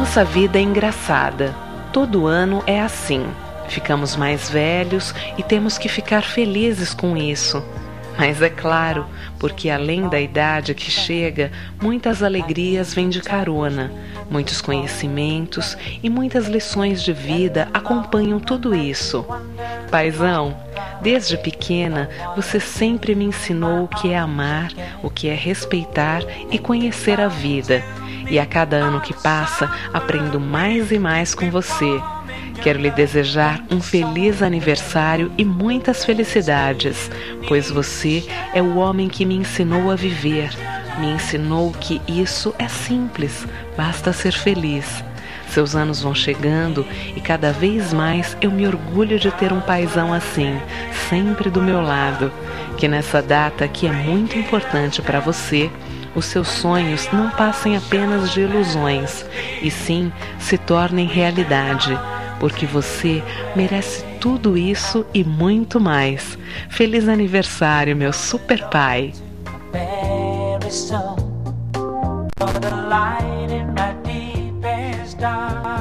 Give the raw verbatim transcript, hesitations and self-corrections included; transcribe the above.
nossa vida é engraçada. Todo ano é assim. Ficamos mais velhos e temos que ficar felizes com isso. Mas é claro, porque além da idade que chega, muitas alegrias vêm de carona, muitos conhecimentos e muitas lições de vida acompanham tudo isso. Paizão, desde pequena você sempre me ensinou o que é amar, o que é respeitar e conhecer a vida. E a cada ano que passa, aprendo mais e mais com você. Quero lhe desejar um feliz aniversário e muitas felicidades, pois você é o homem que me ensinou a viver. Me ensinou que isso é simples, basta ser feliz. Seus anos vão chegando e cada vez mais eu me orgulho de ter um paizão assim, sempre do meu lado. Que nessa data que é muito importante para você, os seus sonhos não passem apenas de ilusões, e sim se tornem realidade. Porque você merece tudo isso e muito mais. Feliz aniversário, meu super pai! Very soon, for the light in my deepest dark.